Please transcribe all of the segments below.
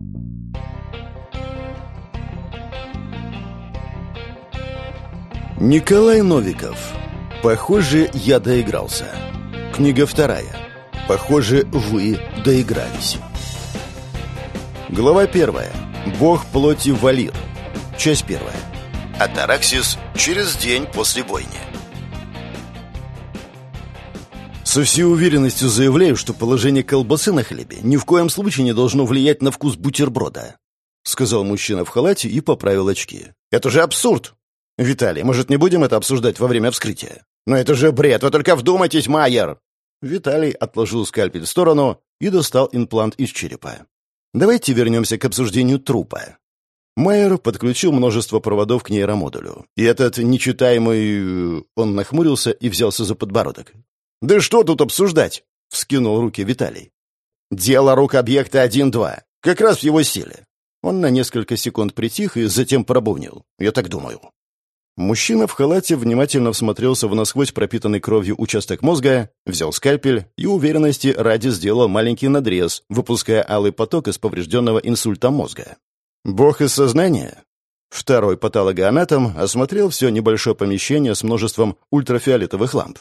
Николай Новиков. Похоже, я доигрался. Книга вторая. Похоже, вы доигрались. Глава первая. Бог плоти Валир. Часть первая. Атараксис через день после бойни. Со всей уверенностью заявляю, что положение колбасы на хлебе ни в коем случае не должно влиять на вкус бутерброда, сказал мужчина в халате и поправил очки. Это же абсурд! Виталий, может, не будем это обсуждать во время вскрытия? Но это же бред, вы только вдумайтесь, Майер! Виталий отложил скальпель в сторону и достал имплант из черепа. Давайте вернемся к обсуждению трупа. Майер подключил множество проводов к нейромодулю. И этот нечитаемый... Он нахмурился и взялся за подбородок. «Да что тут обсуждать?» — вскинул руки Виталий. «Дело рук объекта 1-2. Как раз в его силе». Он на несколько секунд притих и затем пробубнил. «Я так думаю». Мужчина в халате внимательно всмотрелся в насквозь пропитанный кровью участок мозга, взял скальпель и уверенности ради сделал маленький надрез, выпуская алый поток из поврежденного инсультом мозга. «Бог из сознания?» Второй патологоанатом осмотрел все небольшое помещение с множеством ультрафиолетовых ламп.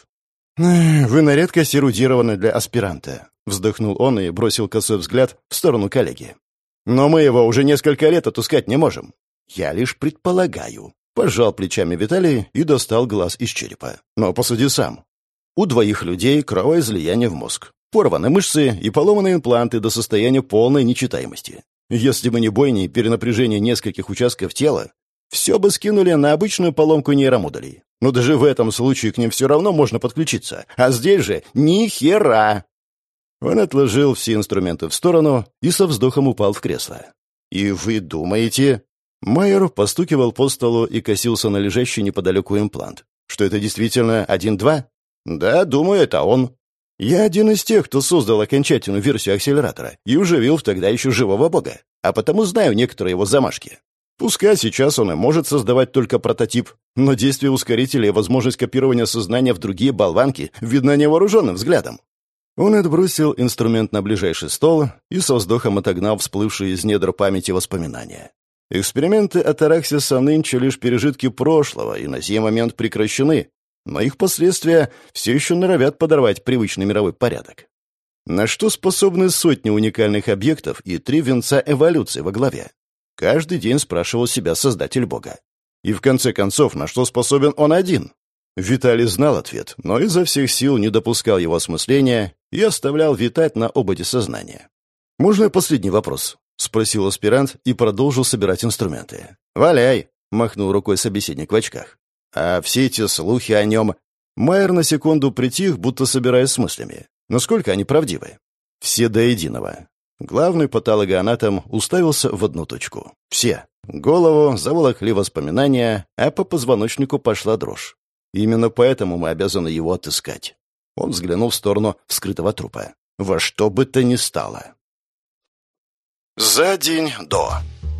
«Вы на редкость эрудированы для аспиранта», — вздохнул он и бросил косой взгляд в сторону коллеги. «Но мы его уже несколько лет отыскать не можем». «Я лишь предполагаю», — пожал плечами Виталий и достал глаз из черепа. «Но посуди сам. У двоих людей кровоизлияние в мозг, порваны мышцы и поломаны импланты до состояния полной нечитаемости. Если бы не бойни и перенапряжение нескольких участков тела, все бы скинули на обычную поломку нейромодулей. Но даже в этом случае к ним все равно можно подключиться. А здесь же ни хера!» Он отложил все инструменты в сторону и со вздохом упал в кресло. «И вы думаете...» Майер постукивал по столу и косился на лежащий неподалеку имплант. «Что это действительно 1-2?» «Да, думаю, это он. Я один из тех, кто создал окончательную версию акселератора и уживил тогда еще живого бога, а потому знаю некоторые его замашки. Пускай сейчас он и может создавать только прототип, но действие ускорителя и возможность копирования сознания в другие болванки видно невооруженным взглядом». Он отбросил инструмент на ближайший стол и со вздохом отогнал всплывшие из недр памяти воспоминания. Эксперименты Атараксиса нынче лишь пережитки прошлого и на сей момент прекращены, но их последствия все еще норовят подорвать привычный мировой порядок. На что способны сотни уникальных объектов и 3 венца эволюции во главе? Каждый день спрашивал себя создатель Бога. И в конце концов, на что способен он один? Виталий знал ответ, но изо всех сил не допускал его осмысления и оставлял витать на ободе сознания. «Можно последний вопрос?» — спросил аспирант и продолжил собирать инструменты. «Валяй!» — махнул рукой собеседник в очках. «А все эти слухи о нем...» Майер на секунду притих, будто собираясь с мыслями. Насколько они правдивы? Все до единого. Главный патологоанатом уставился в одну точку. Все. Голову заволокли воспоминания, а по позвоночнику пошла дрожь. Именно поэтому мы обязаны его отыскать. Он взглянул в сторону вскрытого трупа. Во что бы то ни стало. За день до.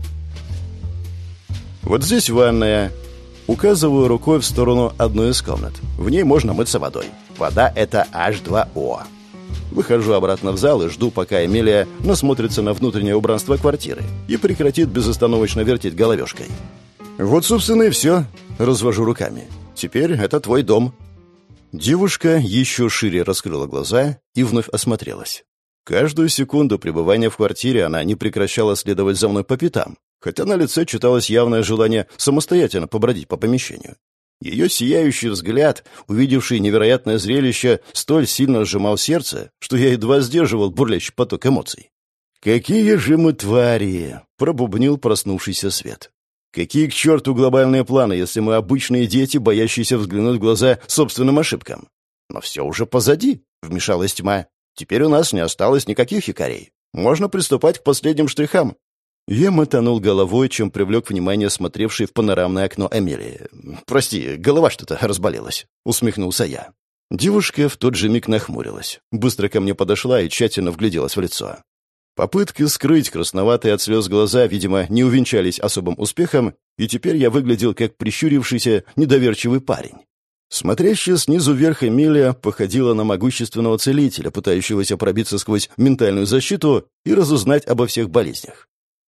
Вот здесь ванная. Указываю рукой в сторону одной из комнат. В ней можно мыться водой. Вода — это H2O. Выхожу обратно в зал и жду, пока Эмилия насмотрится на внутреннее убранство квартиры и прекратит безостановочно вертеть головешкой. «Вот, собственно, и все», — развожу руками. «Теперь это твой дом». Девушка еще шире раскрыла глаза и вновь осмотрелась. Каждую секунду пребывания в квартире она не прекращала следовать за мной по пятам, хотя на лице читалось явное желание самостоятельно побродить по помещению. Ее сияющий взгляд, увидевший невероятное зрелище, столь сильно сжимал сердце, что я едва сдерживал бурлящий поток эмоций. «Какие же мы твари!» — пробубнил проснувшийся свет. «Какие к черту глобальные планы, если мы обычные дети, боящиеся взглянуть в глаза собственным ошибкам?» «Но все уже позади», — вмешалась тьма. «Теперь у нас не осталось никаких якорей. Можно приступать к последним штрихам». Я мотанул головой, чем привлек внимание смотревшей в панорамное окно Эмилии. «Прости, голова что-то разболелась», — усмехнулся я. Девушка в тот же миг нахмурилась, быстро ко мне подошла и тщательно вгляделась в лицо. Попытки скрыть красноватые от слез глаза, видимо, не увенчались особым успехом, и теперь я выглядел как прищурившийся, недоверчивый парень. Смотрящая снизу вверх Эмилия походила на могущественного целителя, пытающегося пробиться сквозь ментальную защиту и разузнать обо всех болезнях.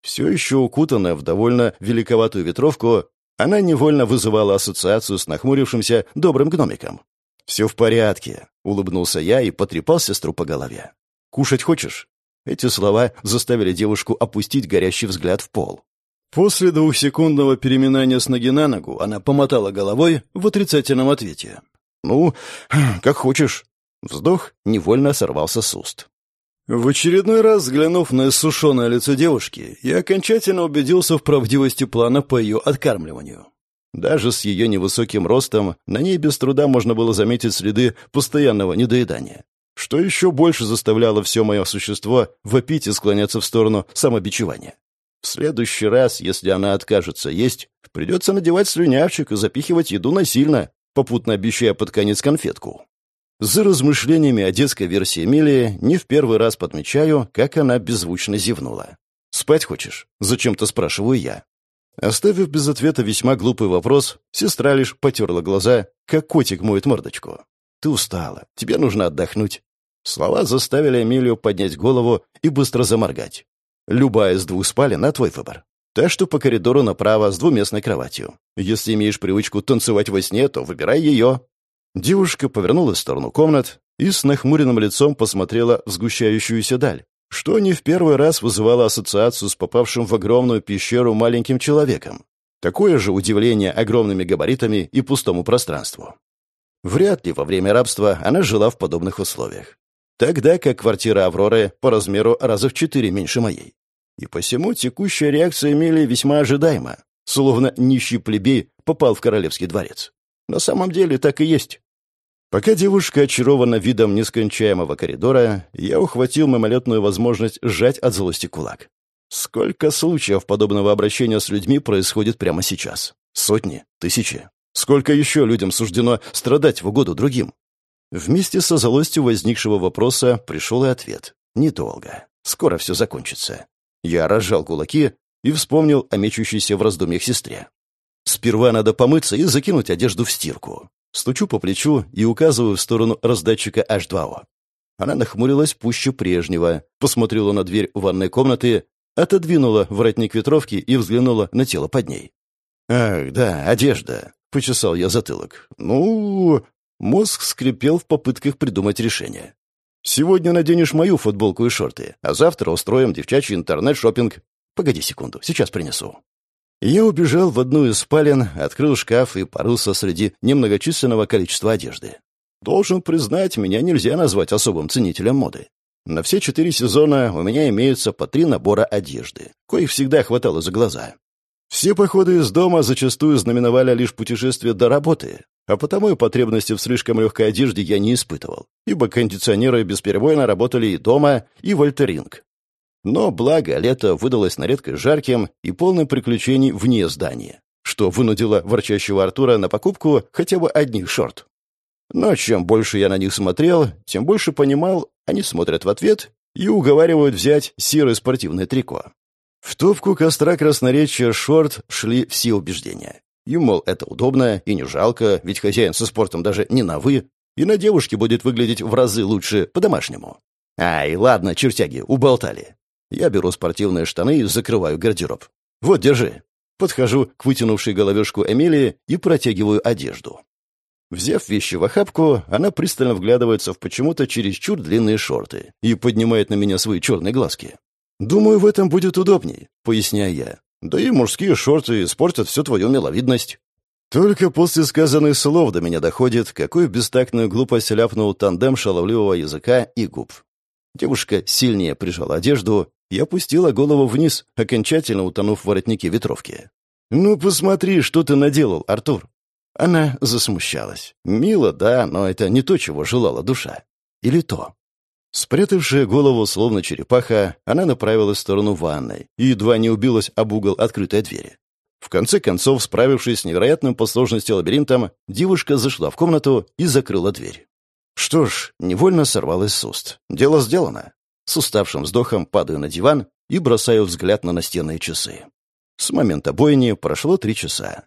Все еще укутанная в довольно великоватую ветровку, она невольно вызывала ассоциацию с нахмурившимся добрым гномиком. «Все в порядке», — улыбнулся я и потрепал сестру по голове. «Кушать хочешь?» Эти слова заставили девушку опустить горящий взгляд в пол. После 2-секундного переминания с ноги на ногу она помотала головой в отрицательном ответе. «Ну, как хочешь». Вздох невольно сорвался с уст. В очередной раз, взглянув на иссушенное лицо девушки, я окончательно убедился в правдивости плана по ее откармливанию. Даже с ее невысоким ростом на ней без труда можно было заметить следы постоянного недоедания, что еще больше заставляло все мое существо вопить и склоняться в сторону самобичевания. В следующий раз, если она откажется есть, придется надевать слюнявчик и запихивать еду насильно, попутно обещая под конец конфетку. За размышлениями о детской версии Эмилии не в первый раз подмечаю, как она беззвучно зевнула. «Спать хочешь?» — зачем-то спрашиваю я. Оставив без ответа весьма глупый вопрос, сестра лишь потерла глаза, как котик моет мордочку. «Ты устала, тебе нужно отдохнуть». Слова заставили Эмилию поднять голову и быстро заморгать. «Любая из 2 спален на твой выбор. Та, что по коридору направо с 2-местной кроватью. Если имеешь привычку танцевать во сне, то выбирай ее». Девушка повернулась в сторону комнат и с нахмуренным лицом посмотрела в сгущающуюся даль, что не в первый раз вызывало ассоциацию с попавшим в огромную пещеру маленьким человеком. Такое же удивление огромными габаритами и пустому пространству. Вряд ли во время рабства она жила в подобных условиях. Тогда как квартира Авроры по размеру раза в 4 меньше моей. И посему текущая реакция Эмилии весьма ожидаема, словно нищий плебей попал в королевский дворец. На самом деле так и есть. Пока девушка очарована видом нескончаемого коридора, я ухватил мимолетную возможность сжать от злости кулак. Сколько случаев подобного обращения с людьми происходит прямо сейчас? Сотни, тысячи. Сколько еще людям суждено страдать в угоду другим? Вместе со злостью возникшего вопроса пришел и ответ. Недолго. Скоро все закончится. Я разжал кулаки и вспомнил о мечущейся в раздумьях сестре. Сперва надо помыться и закинуть одежду в стирку. Стучу по плечу и указываю в сторону раздатчика H2O. Она нахмурилась пуще прежнего, посмотрела на дверь ванной комнаты, отодвинула воротник ветровки и взглянула на тело под ней. «Ах, да, одежда», — почесал я затылок. «Ну...» Мозг скрипел в попытках придумать решение. «Сегодня наденешь мою футболку и шорты, а завтра устроим девчачий интернет-шоппинг. Погоди секунду, сейчас принесу». Я убежал в одну из спален, открыл шкаф и порылся среди немногочисленного количества одежды. Должен признать, меня нельзя назвать особым ценителем моды. На все 4 сезона у меня имеются по 3 набора одежды, коих всегда хватало за глаза. Все походы из дома зачастую знаменовали лишь путешествие до работы, а потому и потребности в слишком легкой одежде я не испытывал, ибо кондиционеры бесперебойно работали и дома, и в Альтеринг. Но благо лето выдалось на редкость жарким и полным приключений вне здания, что вынудило ворчащего Артура на покупку хотя бы одних шорт. Но чем больше я на них смотрел, тем больше понимал, они смотрят в ответ и уговаривают взять серое спортивное трико. В топку костра красноречия шорт шли все убеждения. И, мол, это удобно и не жалко, ведь хозяин со спортом даже не на «вы», и на девушке будет выглядеть в разы лучше по-домашнему. Ай, ладно, чертяги, уболтали. Я беру спортивные штаны и закрываю гардероб. Вот, держи. Подхожу к вытянувшей головешку Эмилии и протягиваю одежду. Взяв вещи в охапку, она пристально вглядывается в почему-то чересчур длинные шорты и поднимает на меня свои черные глазки. «Думаю, в этом будет удобней», — поясняю я. «Да и мужские шорты испортят всю твою миловидность». Только после сказанных слов до меня доходит, какую бестактную глупость ляпнул тандем шаловливого языка и губ. Девушка сильнее прижала одежду и опустила голову вниз, окончательно утонув в воротнике ветровки. «Ну, посмотри, что ты наделал, Артур!» Она засмущалась. Мило, да, но это не то, чего желала душа. Или то. Спрятавшая голову, словно черепаха, она направилась в сторону ванной и едва не убилась об угол открытой двери. В конце концов, справившись с невероятным по сложности лабиринтом, девушка зашла в комнату и закрыла дверь. Что ж, невольно сорвалась с уст. Дело сделано. С уставшим вздохом падаю на диван и бросаю взгляд на настенные часы. С момента бойни прошло 3 часа.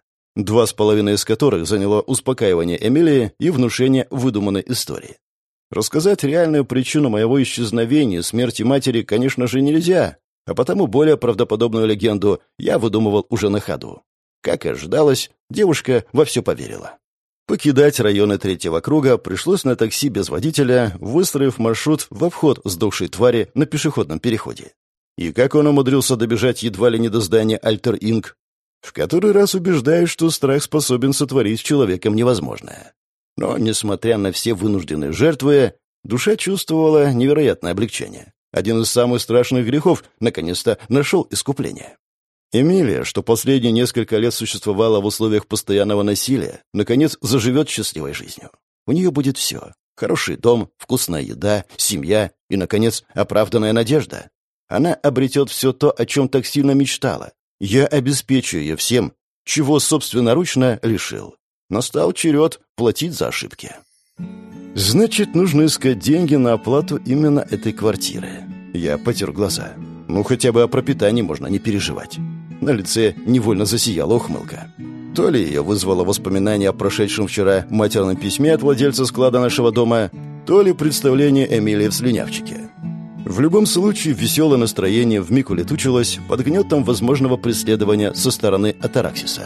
2,5 из которых заняло успокаивание Эмилии и внушение выдуманной истории. Рассказать реальную причину моего исчезновения и смерти матери, конечно же, нельзя, а потому более правдоподобную легенду я выдумывал уже на ходу. Как и ожидалось, девушка во все поверила. Покидать районы третьего круга пришлось на такси без водителя, выстроив маршрут в обход сдохшей твари на пешеходном переходе. И как он умудрился добежать едва ли не до здания Альтер Инк, в который раз убеждаюсь, что страх способен сотворить с человеком невозможное. Но, несмотря на все вынужденные жертвы, душа чувствовала невероятное облегчение. Один из самых страшных грехов наконец-то нашел искупление. Эмилия, что последние несколько лет существовала в условиях постоянного насилия, наконец заживет счастливой жизнью. У нее будет все. Хороший дом, вкусная еда, семья и, наконец, оправданная надежда. Она обретет все то, о чем так сильно мечтала. Я обеспечу ее всем, чего собственноручно лишил. Настал черед платить за ошибки. Значит, нужно искать деньги на оплату именно этой квартиры. Я потер глаза. Ну, хотя бы о пропитании можно не переживать. На лице невольно засияла ухмылка. То ли ее вызвало воспоминание о прошедшем вчера матерном письме от владельца склада нашего дома, то ли представление Эмилии в слюнявчике. В любом случае, веселое настроение вмиг улетучилось под гнетом возможного преследования со стороны Атараксиса.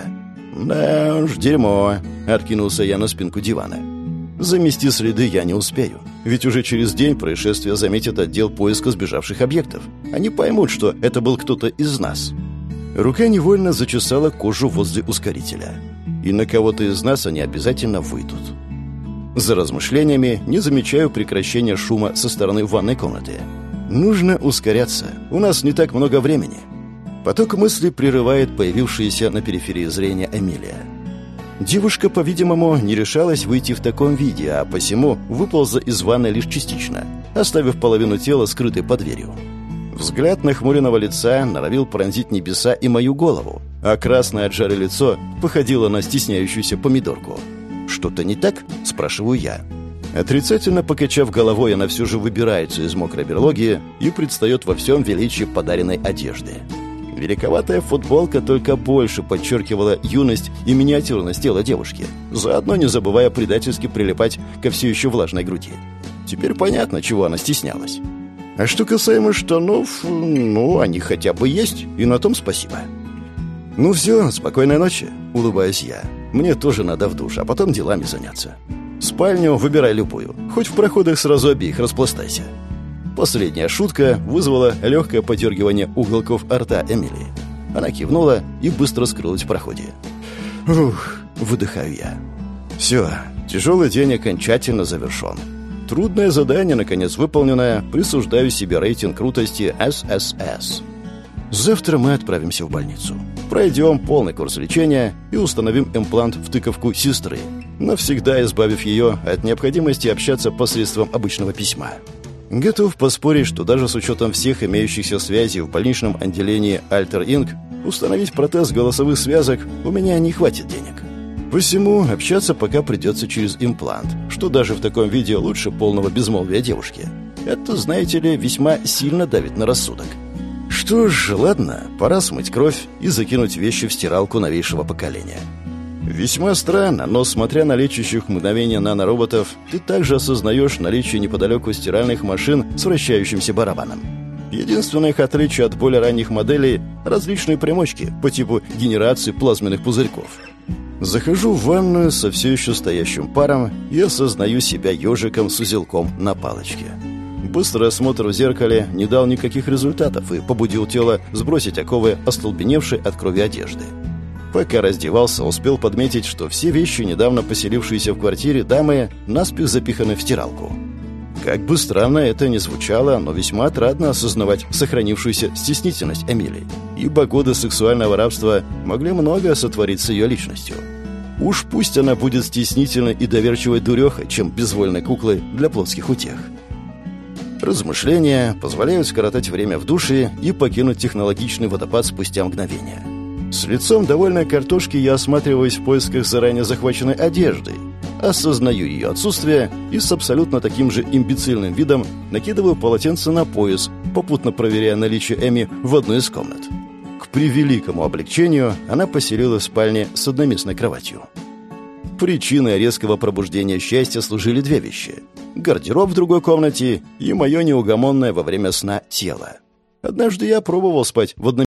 «Да уж, дерьмо», — откинулся я на спинку дивана. «Замести следы я не успею, ведь уже через день происшествия заметит отдел поиска сбежавших объектов. Они поймут, что это был кто-то из нас». Рука невольно зачесала кожу возле ускорителя. И на кого-то из нас они обязательно выйдут. За размышлениями не замечаю прекращения шума со стороны ванной комнаты. Нужно ускоряться, у нас не так много времени. Поток мыслей прерывает появившаяся на периферии зрения Эмилия. Девушка, по-видимому, не решалась выйти в таком виде, а посему выползла из ванной лишь частично, оставив половину тела скрытой под дверью. Взгляд нахмуренного лица норовил пронзить небеса и мою голову, а красное от жары лицо походило на стесняющуюся помидорку. «Что-то не так?» – спрашиваю я. Отрицательно покачав головой, она все же выбирается из мокрой берлоги и предстает во всем величии подаренной одежды. Великоватая футболка только больше подчеркивала юность и миниатюрность тела девушки, заодно не забывая предательски прилипать ко все еще влажной груди. Теперь понятно, чего она стеснялась. А что касаемо штанов, они хотя бы есть, и на том спасибо. «Ну все, спокойной ночи», — улыбаюсь я. «Мне тоже надо в душ, а потом делами заняться. Спальню выбирай любую, хоть в проходах сразу обеих распластайся». Последняя шутка вызвала легкое подергивание уголков рта Эмилии. Она кивнула и быстро скрылась в проходе. «Ух», — выдыхаю я. «Все, тяжелый день окончательно завершен. Трудное задание, наконец выполненное, присуждаю себе рейтинг крутости ССС. Завтра мы отправимся в больницу. Пройдем полный курс лечения и установим имплант в тыковку сестры, навсегда избавив ее от необходимости общаться посредством обычного письма. Готов поспорить, что даже с учетом всех имеющихся связей в больничном отделении Альтер Инк установить протез голосовых связок у меня не хватит денег. Посему общаться пока придется через имплант, что даже в таком виде лучше полного безмолвия девушки. Это, знаете ли, весьма сильно давит на рассудок. Что ж, ладно, пора смыть кровь и закинуть вещи в стиралку новейшего поколения. Весьма странно, но, смотря на лечащих мгновения нанороботов, ты также осознаешь наличие неподалеку стиральных машин с вращающимся барабаном. Единственное их отличие от более ранних моделей – различные примочки по типу генерации плазменных пузырьков. Захожу в ванную со все еще стоящим паром и осознаю себя ежиком с узелком на палочке. Быстрый осмотр в зеркале не дал никаких результатов и побудил тело сбросить оковы остолбеневшей от крови одежды. Пока раздевался, успел подметить, что все вещи, недавно поселившиеся в квартире дамы, наспех запиханы в стиралку. Как бы странно это ни звучало, но весьма отрадно осознавать сохранившуюся стеснительность Эмилии, ибо годы сексуального рабства могли многое сотворить с ее личностью. Уж пусть она будет стеснительной и доверчивой дурехой, чем безвольной куклой для плотских утех. Размышления позволяют скоротать время в душе и покинуть технологичный водопад спустя мгновение. С лицом довольной картошки я осматриваюсь в поисках заранее захваченной одежды, осознаю ее отсутствие и с абсолютно таким же имбецильным видом накидываю полотенце на пояс, попутно проверяя наличие Эми в одной из комнат. К превеликому облегчению она поселилась в спальне с одноместной кроватью. Причиной резкого пробуждения счастья служили две вещи – гардероб в другой комнате и мое неугомонное во время сна тело. Однажды я пробовал спать в одном